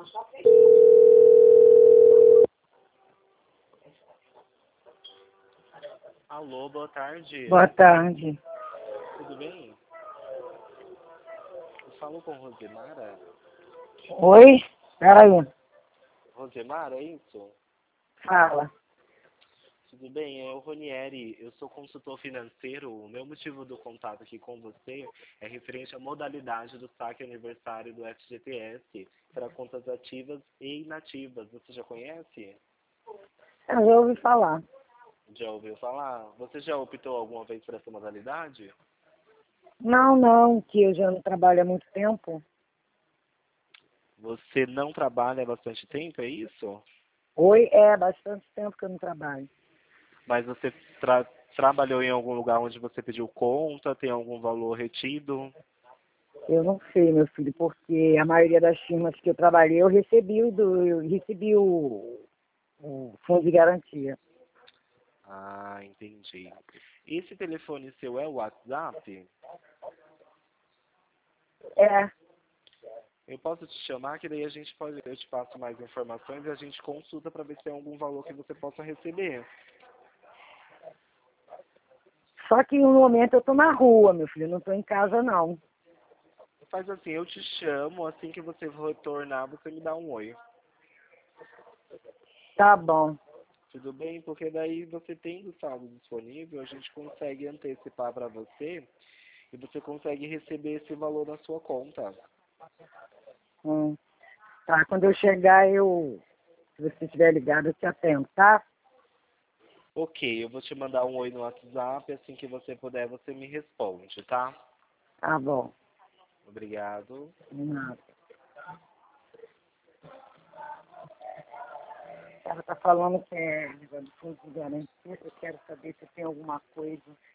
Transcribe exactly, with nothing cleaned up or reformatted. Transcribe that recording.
Alô, boa tarde. Boa tarde. Tudo bem? Eu falo com Rosemara. Oi? Peraí. Rosemara, é isso? Fala. Tudo bem? É o Ronieri. Eu sou consultor financeiro. O meu motivo do contato aqui com você é referente à modalidade do saque aniversário do F G T S para contas ativas e inativas. Você já conhece? Eu já ouvi falar. Já ouviu falar? Você já optou alguma vez por essa modalidade? Não, não, que eu já não trabalho há muito tempo. Você não trabalha há bastante tempo, é isso? Oi? É, bastante tempo que eu não trabalho. Mas você tra trabalhou em algum lugar onde você pediu conta? Tem algum valor retido? Eu não sei, meu filho, porque a maioria das firmas que eu trabalhei, eu recebi o, do, eu recebi o, o fundo de garantia. Ah, entendi. Esse telefone seu é o WhatsApp? É, Eu posso te chamar, que daí a gente pode, eu te passo mais informações e a gente consulta para ver se tem algum valor que você possa receber. só que no momento eu tô na rua, meu filho, eu não tô em casa, não. Faz assim, eu te chamo, assim que você retornar, você me dá um oi. Tá bom. Tudo bem? Porque daí você tendo o saldo disponível, a gente consegue antecipar para você e você consegue receber esse valor na sua conta. Hum. Tá, quando eu chegar, eu, se você estiver ligado, eu te atendo, tá? Ok, eu vou te mandar um oi no WhatsApp, assim que você puder, você me responde, tá? Tá bom. Obrigado. Nada. Ela tá falando que é negócio de fundo de garantia, eu quero saber se tem alguma coisa